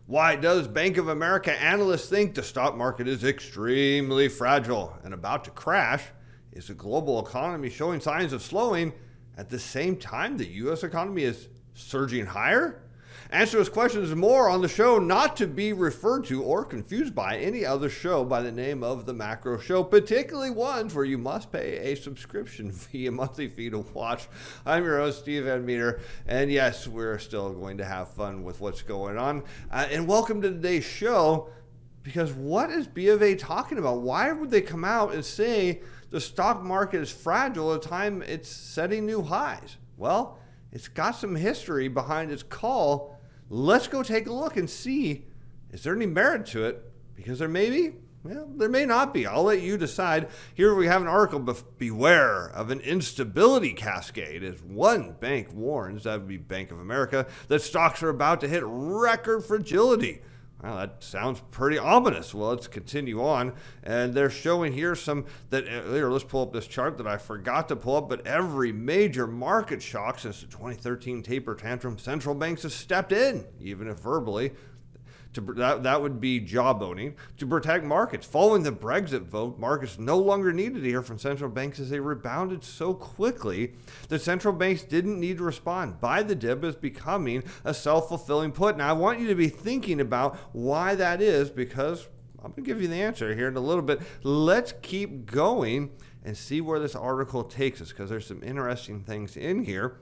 Why does Bank of America analysts think the stock market is extremely fragile and about to crash? Is the global economy showing signs of slowing at the same time the U.S. economy is surging higher? Answer those questions and more on the show, not to be referred to or confused by any other show by the name of The Macro Show, particularly ones where you must pay a subscription fee, a monthly fee to watch. I'm your host, Steve Van Meter, and yes, we're still going to have fun with what's going on. And welcome to today's show, because what is B of A talking about? Why would they come out and say the stock market is fragile at the time it's setting new highs? Well, it's got some history behind its call. Let's go take a look and see, is there any merit to it? Because there may be, well, there may not be. I'll let you decide. Here we have an article, beware of an instability cascade, as one bank warns, that would be Bank of America, that stocks are about to hit record fragility. Well, that sounds pretty ominous. Well, let's continue on. And they're showing here here, let's pull up this chart that I forgot to pull up, but every major market shock since the 2013 taper tantrum, central banks have stepped in, even if verbally. That would be jawboning, to protect markets. Following the Brexit vote, markets no longer needed to hear from central banks as they rebounded so quickly that central banks didn't need to respond. Buy the dip is becoming a self-fulfilling put. Now, I want you to be thinking about why that is, because I'm going to give you the answer here in a little bit. Let's keep going and see where this article takes us, because there's some interesting things in here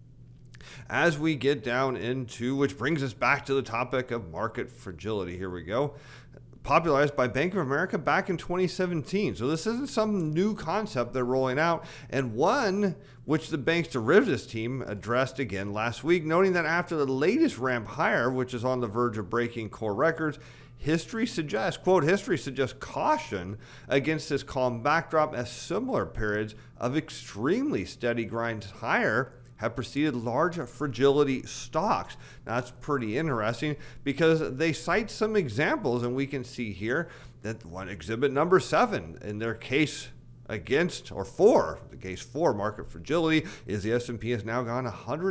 as we get down into, which brings us back to the topic of market fragility. Here we go. Popularized by Bank of America back in 2017. So this isn't some new concept they're rolling out, and one which the bank's derivatives team addressed again last week, noting that after the latest ramp higher, which is on the verge of breaking core records, history suggests caution against this calm backdrop, as similar periods of extremely steady grind higher have preceded large fragility stocks. Now, that's pretty interesting because they cite some examples, and we can see here that one exhibit number 7 in their case against, or for, the case for market fragility is the S&P has now gone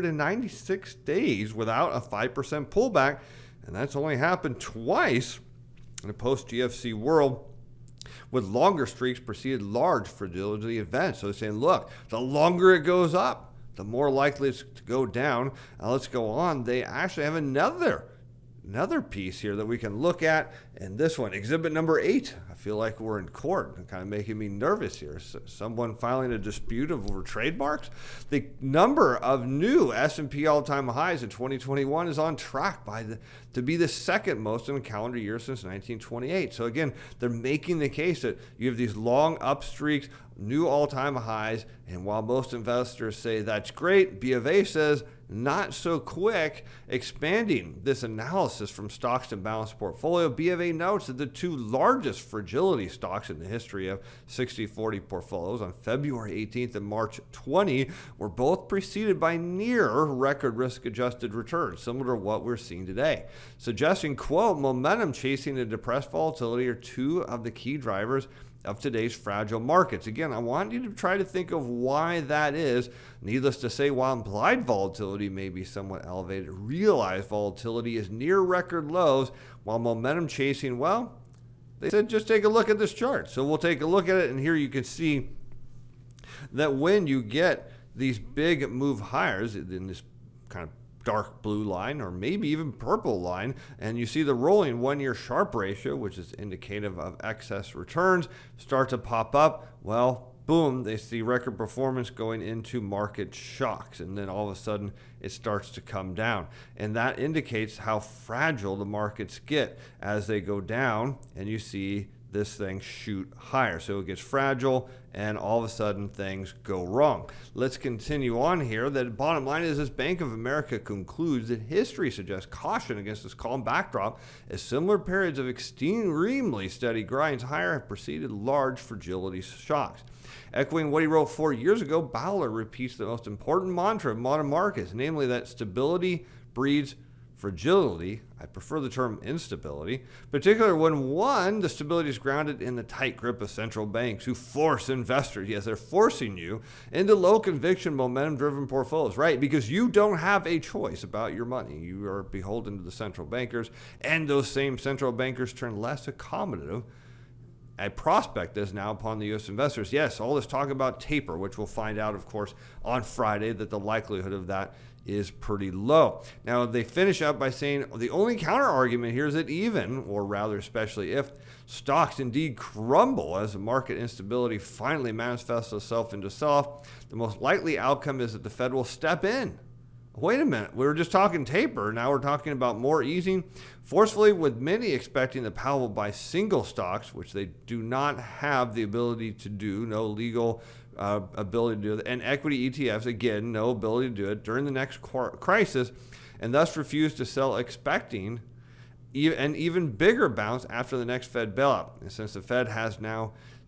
196 days without a 5% pullback, and that's only happened twice in a post-GFC world, with longer streaks preceded large fragility events. So they're saying, look, the longer it goes up, the more likely it's to go down. Now let's go on. They actually have another piece here that we can look at. And this one, exhibit number 8. I feel like we're in court, kind of making me nervous here. Someone filing a dispute over trademarks. The number of new S&P all-time highs in 2021 is on track to be the second most in a calendar year since 1928. So again, they're making the case that you have these long up streaks, new all-time highs, and while most investors say that's great, B of A says not so quick. Expanding this analysis from stocks and balanced portfolio, B of A notes that the two largest fragility stocks in the history of 60/40 portfolios on February 18th and March 20 were both preceded by near record risk-adjusted returns, similar to what we're seeing today, suggesting, quote, momentum chasing and depressed volatility are two of the key drivers of today's fragile markets. Again, I want you to try to think of why that is. Needless to say, while implied volatility may be somewhat elevated, realized volatility is near record lows, while momentum chasing, well, they said just take a look at this chart. So we'll take a look at it, and here you can see that when you get these big move higher in this kind of dark blue line, or maybe even purple line, and you see the rolling 1-year Sharpe ratio, which is indicative of excess returns, start to pop up. Well, boom, they see record performance going into market shocks, and then all of a sudden it starts to come down. And that indicates how fragile the markets get as they go down, and you see this thing shoot higher. So it gets fragile, and all of a sudden things go wrong. Let's continue on here. The bottom line is this: Bank of America concludes that history suggests caution against this calm backdrop, as similar periods of extremely steady grinds higher have preceded large fragility shocks. Echoing what he wrote 4 years ago, Bowler repeats the most important mantra of modern markets, namely that stability breeds fragility. I prefer the term instability, particularly when, one, the stability is grounded in the tight grip of central banks who force investors. Yes, they're forcing you into low conviction, momentum driven portfolios, right? Because you don't have a choice about your money. You are beholden to the central bankers, and those same central bankers turn less accommodative. A prospect is now upon the U.S. investors. Yes, all this talk about taper, which we'll find out, of course, on Friday, that the likelihood of that is pretty low. Now, they finish up by saying the only counter argument here is that even, or rather especially if, stocks indeed crumble as the market instability finally manifests itself into sell-off, the most likely outcome is that the Fed will step in. Wait a minute, we were just talking taper, now we're talking about more easing forcefully, with many expecting that Powell will buy single stocks, which they do not have the ability to do, no legal ability to do it, and equity ETFs, again, no ability to do it during the next crisis, and thus refuse to sell, expecting an even bigger bounce after the next Fed bailout. And since the Fed has now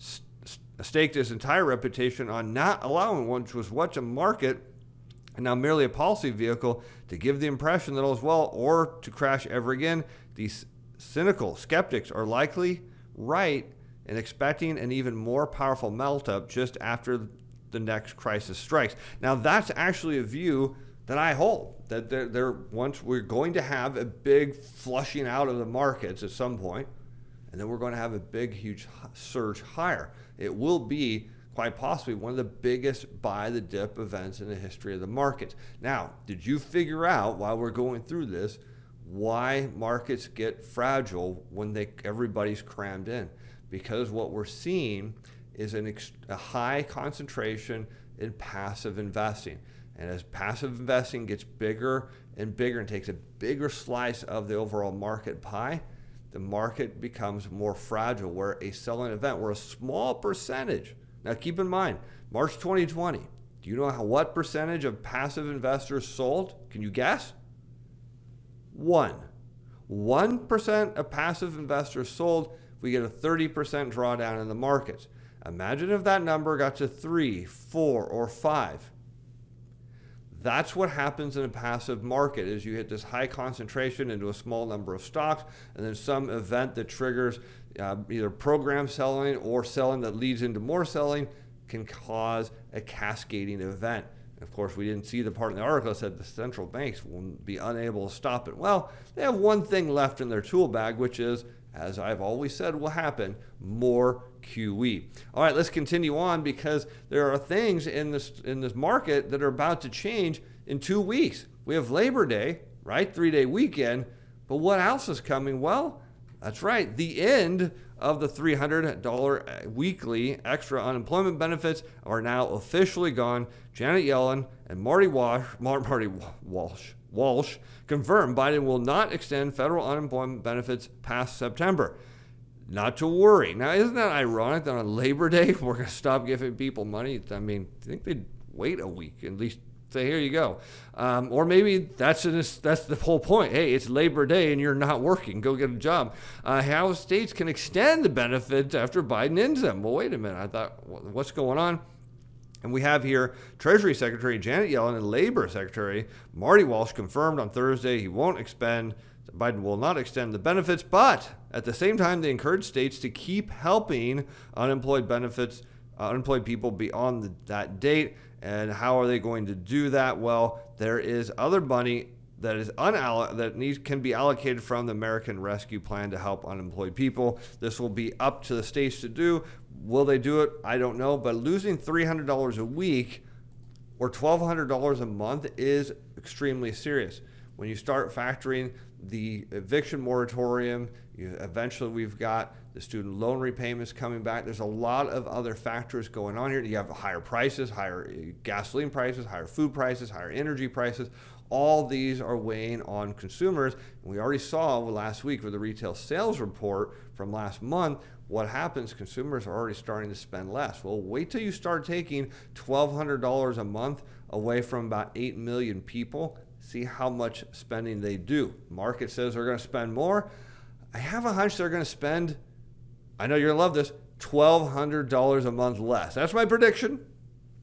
staked its entire reputation on not allowing one, which was what a market and now merely a policy vehicle to give the impression that all is well or to crash ever again, these cynical skeptics are likely right in expecting an even more powerful melt-up just after the next crisis strikes. Now, that's actually a view that I hold, that once we're going to have a big flushing out of the markets at some point, and then we're going to have a big, huge surge higher. It will be quite possibly one of the biggest buy the dip events in the history of the markets. Now, did you figure out while we're going through this why markets get fragile when everybody's crammed in? Because what we're seeing is a high concentration in passive investing. And as passive investing gets bigger and bigger and takes a bigger slice of the overall market pie, the market becomes more fragile, where a selling event, where a small percentage. Now, keep in mind, March 2020, do you know what percentage of passive investors sold? Can you guess? 1% of passive investors sold. We get a 30% drawdown in the markets. Imagine if that number got to 3, 4, or 5. That's what happens in a passive market, is you hit this high concentration into a small number of stocks, and then some event that triggers either program selling or selling that leads into more selling can cause a cascading event. Of course, we didn't see the part in the article that said the central banks will be unable to stop it. Well, they have one thing left in their tool bag, which is, as I've always said will happen, more QE. All right, let's continue on, because there are things in this market that are about to change in 2 weeks. We have Labor Day, right? 3-day weekend. But what else is coming? Well, that's right. The end of the $300 weekly extra unemployment benefits are now officially gone. Janet Yellen and Marty Walsh confirmed Biden will not extend federal unemployment benefits past September. Not to worry. Now, isn't that ironic that on Labor Day we're going to stop giving people money? I mean, I think they'd wait a week, at least say, here you go. Or maybe that's the whole point. Hey, it's Labor Day and you're not working. Go get a job. How states can extend the benefits after Biden ends them. Well, wait a minute. I thought, what's going on? And we have here Treasury Secretary Janet Yellen and Labor Secretary Marty Walsh confirmed on Thursday Biden will not extend the benefits, but at the same time, they encourage states to keep helping unemployed people beyond that date. And how are they going to do that? Well, there is other money that is can be allocated from the American Rescue Plan to help unemployed people. This will be up to the states to do. Will they do it? I don't know. But losing $300 a week or $1,200 a month is extremely serious. When you start factoring the eviction moratorium, eventually we've got the student loan repayments coming back. There's a lot of other factors going on here. You have higher prices, higher gasoline prices, higher food prices, higher energy prices. All these are weighing on consumers. And we already saw last week with the retail sales report from last month, what happens, consumers are already starting to spend less. Well, wait till you start taking $1,200 a month away from about 8 million people. See how much spending they do. Market says they're going to spend more. I have a hunch they're going to spend, I know you're going to love this, $1,200 a month less. That's my prediction.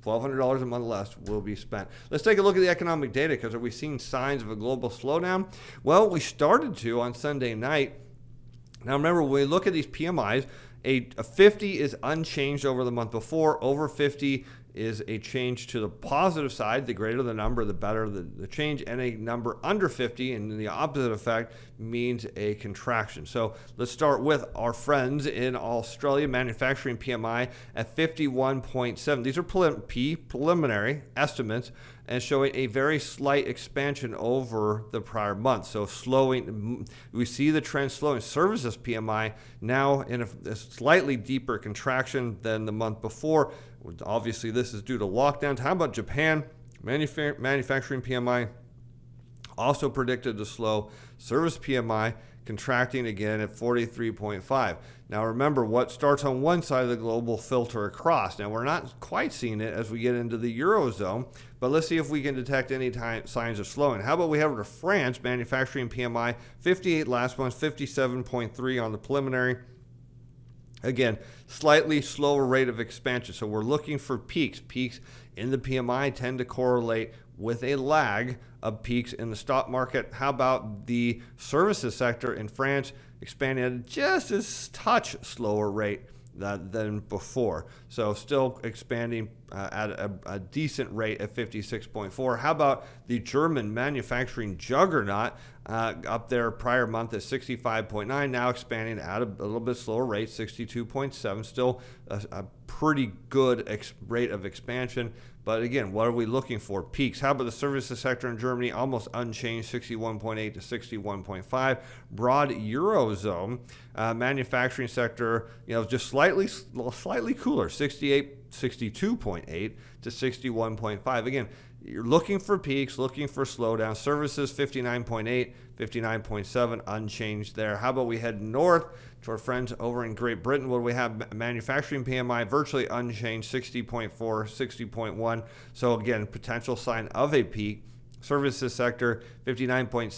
$1,200 a month less will be spent. Let's take a look at the economic data, because are we seeing signs of a global slowdown? Well, we started to on Sunday night. Now remember, when we look at these PMIs, a 50 is unchanged over the month before. Over 50 is a change to the positive side. The greater the number, the better the change. And a number under 50, and the opposite effect, means a contraction. So let's start with our friends in Australia. Manufacturing PMI at 51.7. These are preliminary estimates, and showing a very slight expansion over the prior month. So slowing, we see the trend slowing. Services PMI now in a slightly deeper contraction than the month before. Obviously, this is due to lockdowns. How about Japan? Manufacturing PMI also predicted to slow. Service PMI contracting again at 43.5. Now remember, what starts on one side of the global filter across. Now we're not quite seeing it as we get into the Eurozone, but let's see if we can detect any signs of slowing. How about we head over to France? Manufacturing PMI 58 last month, 57.3 on the preliminary. Again, slightly slower rate of expansion. So we're looking for peaks. Peaks in the PMI tend to correlate with a lag of peaks in the stock market. How about the services sector in France, expanding at just a touch slower rate than before? So still expanding at a decent rate at 56.4. How about the German manufacturing juggernaut up there prior month at 65.9, now expanding at a little bit slower rate, 62.7. Still a pretty good rate of expansion. But again, what are we looking for? Peaks. How about the services sector in Germany? Almost unchanged, 61.8 to 61.5. Broad Eurozone. Manufacturing sector, just slightly cooler, 62.8 to 61.5. Again, you're looking for peaks, looking for slowdown. Services 59.8, 59.7, unchanged there. How about we head north to our friends over in Great Britain? What do we have? Manufacturing PMI virtually unchanged, 60.4, 60.1. So again, potential sign of a peak. Services sector 59.6,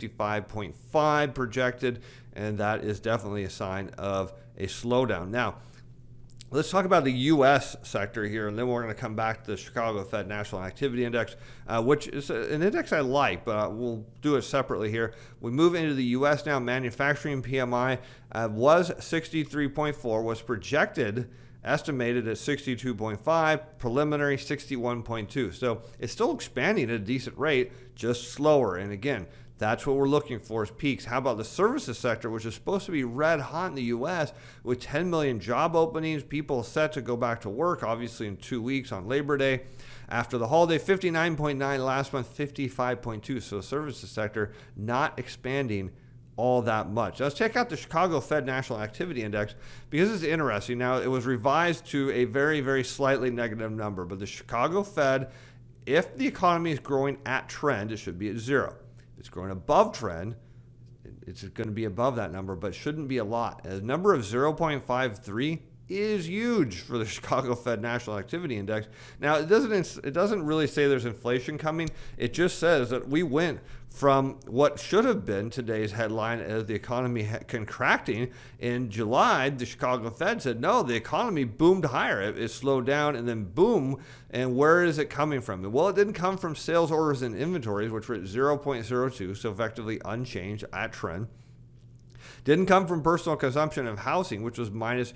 55.5 projected, and that is definitely a sign of a slowdown. Now, let's talk about the U.S. sector here, and then we're going to come back to the Chicago Fed National Activity Index, which is an index I like, but we'll do it separately here. We move into the U.S. now. Manufacturing PMI was 63.4, was projected, estimated at 62.5, preliminary 61.2. So it's still expanding at a decent rate, just slower. And again, that's what we're looking for, is peaks. How about the services sector, which is supposed to be red hot in the U.S. with 10 million job openings, people set to go back to work, obviously in 2 weeks on Labor Day. After the holiday, 59.9 last month, 55.2. So the services sector not expanding all that much. Let's check out the Chicago Fed National Activity Index, because it's interesting. Now, it was revised to a very, very slightly negative number, but the Chicago Fed, if the economy is growing at trend, it should be at 0. It's growing above trend, it's going to be above that number, but shouldn't be a lot. A number of 0.53 is huge for the Chicago Fed National Activity Index. Now, it doesn't really say there's inflation coming. It just says that we went from what should have been today's headline as the economy contracting. In July, the Chicago Fed said, no, the economy boomed higher. It slowed down and then boom. And where is it coming from? Well, it didn't come from sales orders and inventories, which were at 0.02, so effectively unchanged at trend. Didn't come from personal consumption of housing, which was minus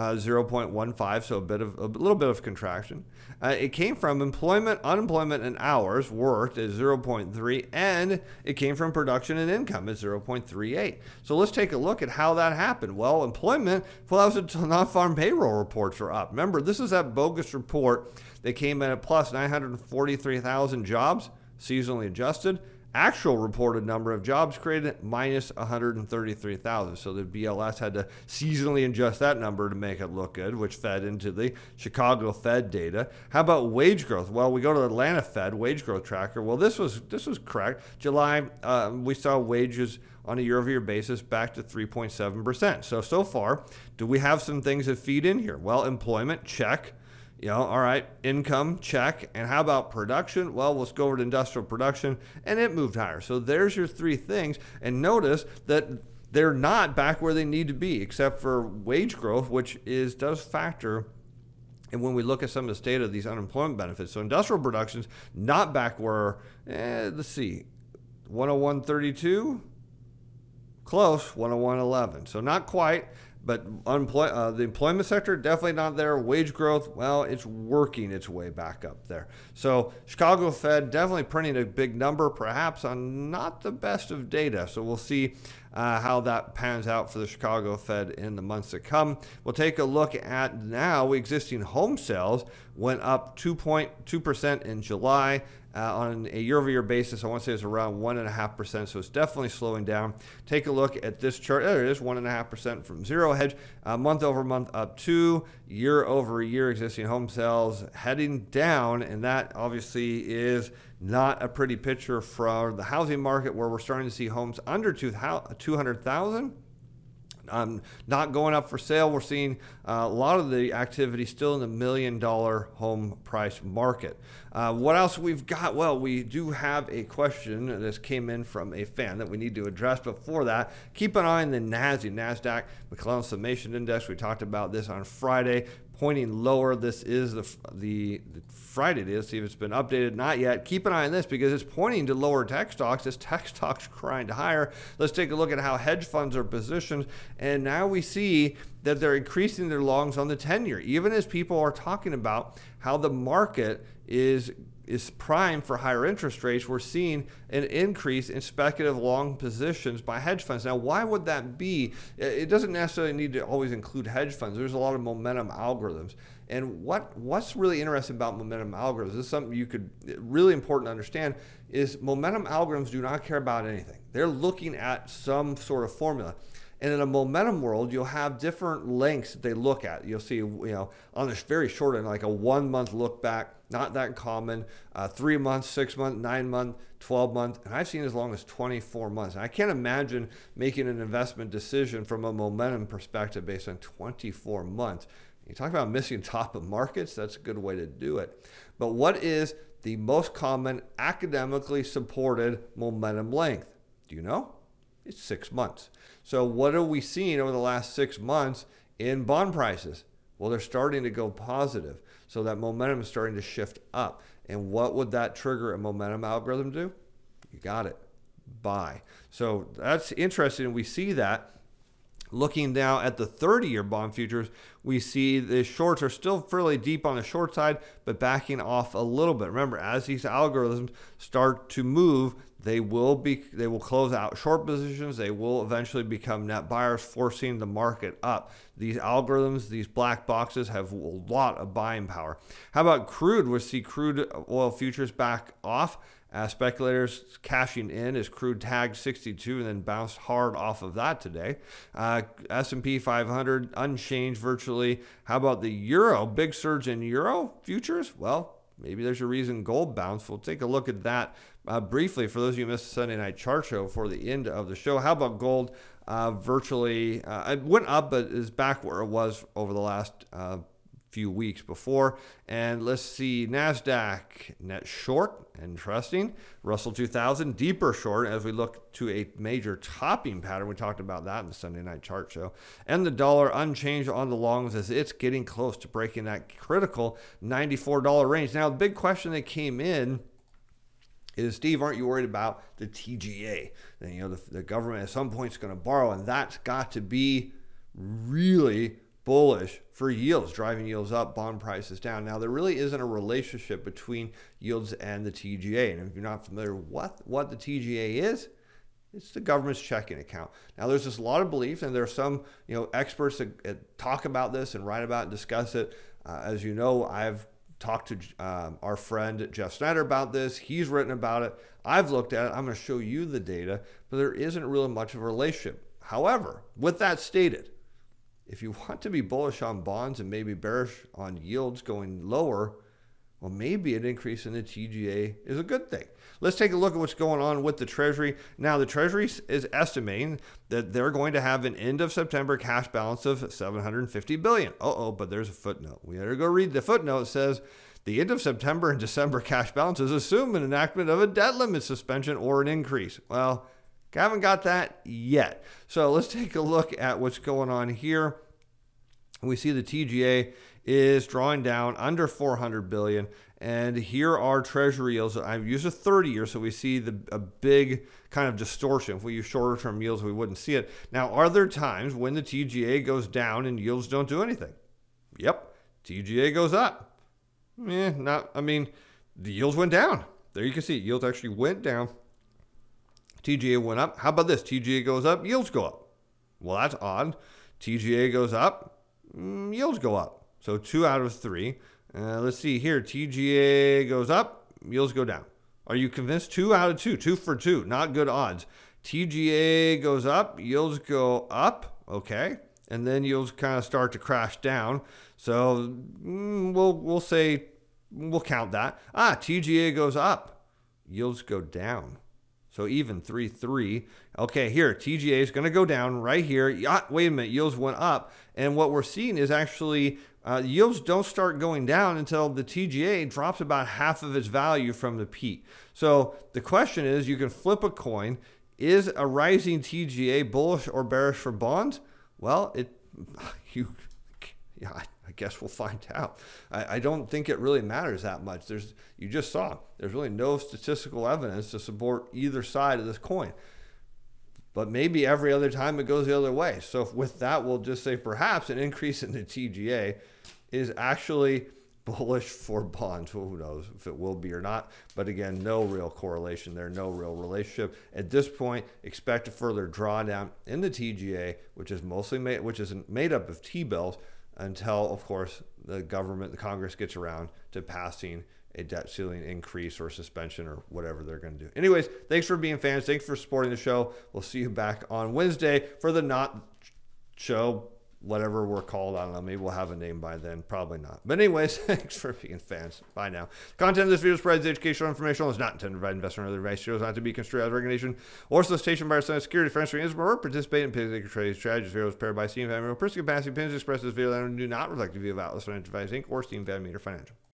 0.15, so a little bit of contraction. It came from employment, unemployment, and hours worked at 0.3, and it came from production and income at 0.38. So let's take a look at how that happened. Well, employment, that was non-farm payroll reports are up. Remember, this is that bogus report that came in at plus 943,000 jobs, seasonally adjusted. Actual reported number of jobs created minus 133,000. So the BLS had to seasonally adjust that number to make it look good, which fed into the Chicago Fed data. How about wage growth? Well, we go to the Atlanta Fed wage growth tracker. Well, this was correct. July, we saw wages on a year-over-year basis back to 3.7%. So far, do we have some things that feed in here? Well, employment, check. All right, income, check. And how about production? Well, let's go over to industrial production, and it moved higher. So there's your three things. And notice that they're not back where they need to be, except for wage growth, which does factor And when we look at some of the state of these unemployment benefits, so industrial production's not back where, let's see, 101.32, close, 101.11. So not quite, but the employment sector, definitely not there. Wage growth, well, it's working its way back up there. So Chicago Fed definitely printing a big number, perhaps on not the best of data. So we'll see how that pans out for the Chicago Fed in the months to come. We'll take a look at now existing home sales went up 2.2% in July. On a year-over-year basis, I want to say it's around 1.5%, so it's definitely slowing down. Take a look at this chart. There it is, 1.5% from Zero Hedge. Month over month up 2, year-over-year existing home sales heading down, and that obviously is not a pretty picture for the housing market, where we're starting to see homes under 200,000. Not going up for sale. We're seeing a lot of the activity still in the $1 million home price market. What else we've got? Well, we do have a question that came in from a fan that we need to address. Before that, keep an eye on the NASDAQ McClellan Summation Index. We talked about this on Friday, pointing lower. This is the Friday it is. See if it's been updated. Not yet. Keep an eye on this because it's pointing to lower tech stocks. This tech stocks grind higher. Let's take a look at how hedge funds are positioned. And now we see that they're increasing their longs on the 10-year, even as people are talking about how the market is primed for higher interest rates. We're seeing an increase in speculative long positions by hedge funds. Now, why would that be? It doesn't necessarily need to always include hedge funds. There's a lot of momentum algorithms. And what's really interesting about momentum algorithms, this is something really important to understand, is momentum algorithms do not care about anything. They're looking at some sort of formula. And in a momentum world, you'll have different lengths that they look at. You'll see, on the very short end, like a 1 month look back, not that common, 3 months, 6 months, 9 months, 12 months, and I've seen as long as 24 months. And I can't imagine making an investment decision from a momentum perspective based on 24 months. You talk about missing top of markets, that's a good way to do it. But what is the most common academically supported momentum length? Do you know? It's 6 months. So what are we seeing over the last 6 months in bond prices? Well, they're starting to go positive. So that momentum is starting to shift up. And what would that trigger a momentum algorithm do? You got it. Buy. So that's interesting. We see that. Looking now at the 30-year bond futures, we see the shorts are still fairly deep on the short side, but backing off a little bit. Remember, as these algorithms start to move, they will close out short positions. They will eventually become net buyers, forcing the market up. These algorithms, these black boxes, have a lot of buying power. How about crude? We'll see crude oil futures back off. Speculators cashing in as crude tagged 62 and then bounced hard off of that today. S&P 500 unchanged virtually. How about the euro? Big surge in euro futures? Well, maybe there's a reason gold bounced. We'll take a look at that briefly for those of you who missed the Sunday night chart show for the end of the show. How about gold? Virtually, it went up, but is back where it was over the last few weeks before. And let's see, NASDAQ net short, interesting. Russell 2000 deeper short as we look to a major topping pattern. We talked about that in the Sunday night chart show. And the dollar unchanged on the longs as it's getting close to breaking that critical $94 range. Now, the big question that came in is, Steve, aren't you worried about the TGA? And, the government at some point is going to borrow, and that's got to be really bullish for yields, driving yields up, bond prices down. Now, there really isn't a relationship between yields and the TGA. And if you're not familiar with what the TGA is, it's the government's checking account. Now, there's just a lot of belief, and there are some experts that talk about this and write about it and discuss it. As you know, I've talked to our friend Jeff Snyder about this. He's written about it. I've looked at it. I'm going to show you the data, but there isn't really much of a relationship. However, with that stated, if you want to be bullish on bonds and maybe bearish on yields going lower, well, maybe an increase in the TGA is a good thing. Let's take a look at what's going on with the Treasury. Now, the Treasury is estimating that they're going to have an end of September cash balance of $750 billion. But there's a footnote. We better go read the footnote. It says, the end of September and December cash balances assume an enactment of a debt limit suspension or an increase. Well, haven't got that yet. So let's take a look at what's going on here. We see the TGA is drawing down under 400 billion. And here are treasury yields. I've used a 30-year, so we see a big kind of distortion. If we use shorter-term yields, we wouldn't see it. Now, are there times when the TGA goes down and yields don't do anything? Yep, TGA goes up. The yields went down. There you can see yields actually went down. TGA went up. How about this? TGA goes up, yields go up. Well, that's odd. TGA goes up, yields go up. So 2 out of 3. Let's see here. TGA goes up, yields go down. Are you convinced? 2 out of 2. 2 for 2. Not good odds. TGA goes up, yields go up. Okay. And then yields kind of start to crash down. So we'll say, we'll count that. TGA goes up, yields go down. So even 3-3. Okay, here, TGA is going to go down right here. Wait a minute, yields went up. And what we're seeing is actually yields don't start going down until the TGA drops about half of its value from the peak. So the question is, you can flip a coin. Is a rising TGA bullish or bearish for bonds? Well, I guess we'll find out. I don't think it really matters that much. You just saw, there's really no statistical evidence to support either side of this coin. But maybe every other time it goes the other way. So with that, we'll just say perhaps an increase in the TGA is actually bullish for bonds. Who knows if it will be or not. But again, no real correlation there, no real relationship. At this point, expect a further drawdown in the TGA, which is made up of T-bills, until, of course, the Congress gets around to passing a debt ceiling increase or suspension or whatever they're going to do. Anyways, thanks for being fans. Thanks for supporting the show. We'll see you back on Wednesday for the Not Show, whatever we're called. I don't know. Maybe we'll have a name by then. Probably not. But anyways, thanks for being fans. Bye now. Content of this video provides educational information. It's not intended to provide investment or other advice. It shows not to be construed as regulation or solicitation by our security, financial institution, or participate in particular trading strategies. Videos prepared by Steam Family. Personal capacity opinions expressed in this video that do not reflect the view of Atlas Financial Advice Inc. or Steam Family or Financial.